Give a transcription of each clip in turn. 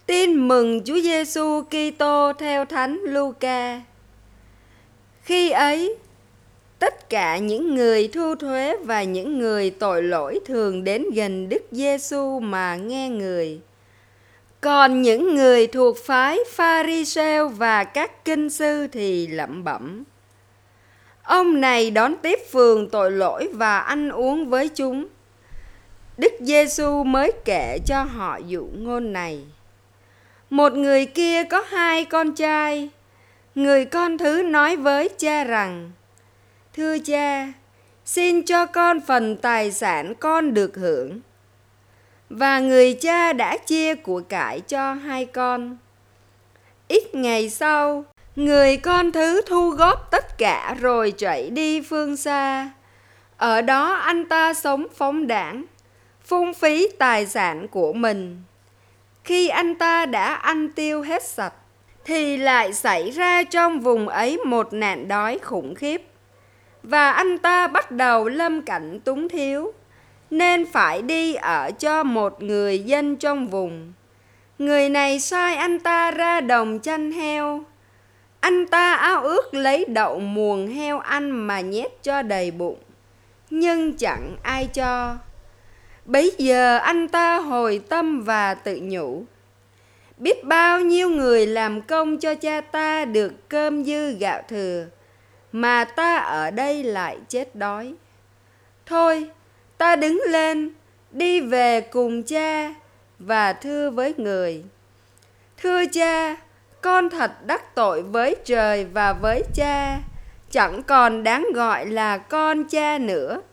Tin mừng Chúa Giêsu Kitô theo Thánh Luca. Khi ấy, tất cả những người thu thuế và những người tội lỗi thường đến gần Đức Giêsu mà nghe người. Còn những người thuộc phái Pha-ri-sêu và các kinh sư thì lẩm bẩm: ông này đón tiếp phường tội lỗi và ăn uống với chúng. Đức Giêsu mới kể cho họ dụ ngôn này. Một người kia có 2 con trai. Người con thứ nói với cha rằng: thưa cha, xin cho con phần tài sản con được hưởng. Và người cha đã chia của cải cho 2 con. Ít ngày sau, người con thứ thu góp tất cả rồi chạy đi phương xa. Ở đó anh ta sống phóng đãng, phung phí tài sản của mình. Khi anh ta đã ăn tiêu hết sạch, thì lại xảy ra trong vùng ấy một nạn đói khủng khiếp. Và anh ta bắt đầu lâm cảnh túng thiếu, nên phải đi ở cho một người dân trong vùng. Người này sai anh ta ra đồng chăn heo. Anh ta ao ước lấy đậu muồng heo ăn mà nhét cho đầy bụng, nhưng chẳng ai cho. Bấy giờ anh ta hồi tâm và tự nhủ: biết bao nhiêu người làm công cho cha ta được cơm dư gạo thừa, mà ta ở đây lại chết đói. Thôi, ta đứng lên, đi về cùng cha và thưa với người: thưa cha, con thật đắc tội với trời và với cha, chẳng còn đáng gọi là con cha nữa.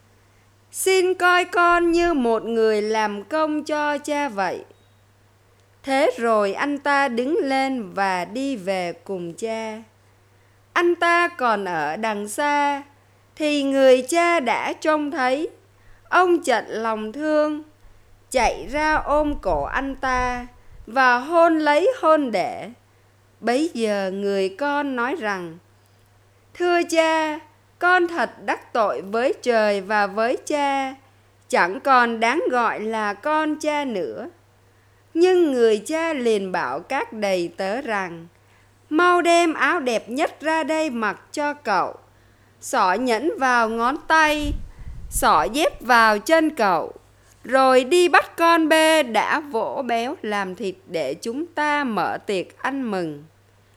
Xin coi con như một người làm công cho cha vậy. Thế rồi anh ta đứng lên và đi về cùng cha. Anh ta còn ở đằng xa, thì người cha đã trông thấy. Ông chận lòng thương, chạy ra ôm cổ anh ta và hôn lấy hôn để. Bấy giờ người con nói rằng: thưa cha, con thật đắc tội với trời và với cha, chẳng còn đáng gọi là con cha nữa. Nhưng người cha liền bảo các đầy tớ rằng: mau đem áo đẹp nhất ra đây mặc cho cậu, xỏ nhẫn vào ngón tay, xỏ dép vào chân cậu, rồi đi bắt con bê đã vỗ béo làm thịt để chúng ta mở tiệc ăn mừng.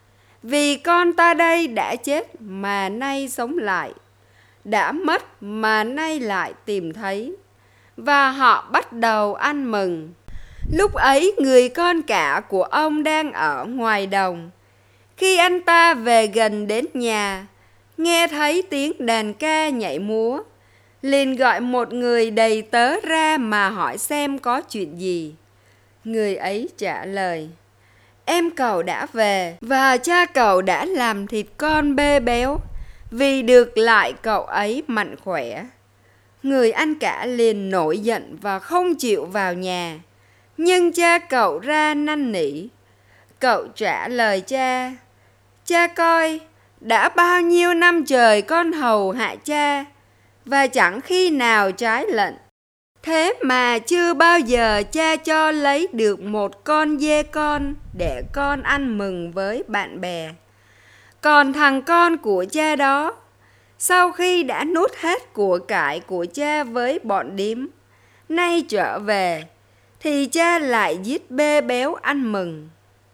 Vì con ta đây đã chết mà nay sống lại, đã mất mà nay lại tìm thấy. Và họ bắt đầu ăn mừng. Lúc ấy người con cả của ông đang ở ngoài đồng. Khi anh ta về gần đến nhà, nghe thấy tiếng đàn ca nhảy múa, liền gọi một người đầy tớ ra mà hỏi xem có chuyện gì. Người ấy trả lời: em cậu đã về, và cha cậu đã làm thịt con bê béo, vì được lại cậu ấy mạnh khỏe. Người anh cả liền nổi giận và không chịu vào nhà. Nhưng cha cậu ra năn nỉ. Cậu trả lời cha: cha coi, đã bao nhiêu năm trời con hầu hạ cha, và chẳng khi nào trái lệnh. Thế mà chưa bao giờ cha cho lấy được một con dê con để con ăn mừng với bạn bè. Còn thằng con của cha đó, sau khi đã nuốt hết của cải của cha với bọn điếm, nay trở về, thì cha lại giết bê béo ăn mừng.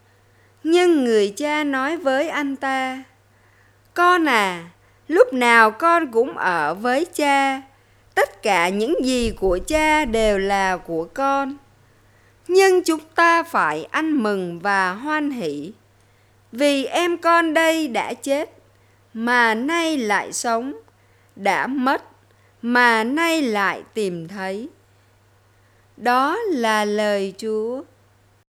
Nhưng người cha nói với anh ta: con à, lúc nào con cũng ở với cha, tất cả những gì của cha đều là của con. Nhưng chúng ta phải ăn mừng và hoan hỉ, vì em con đây đã chết mà nay lại sống, đã mất mà nay lại tìm thấy. Đó là lời Chúa.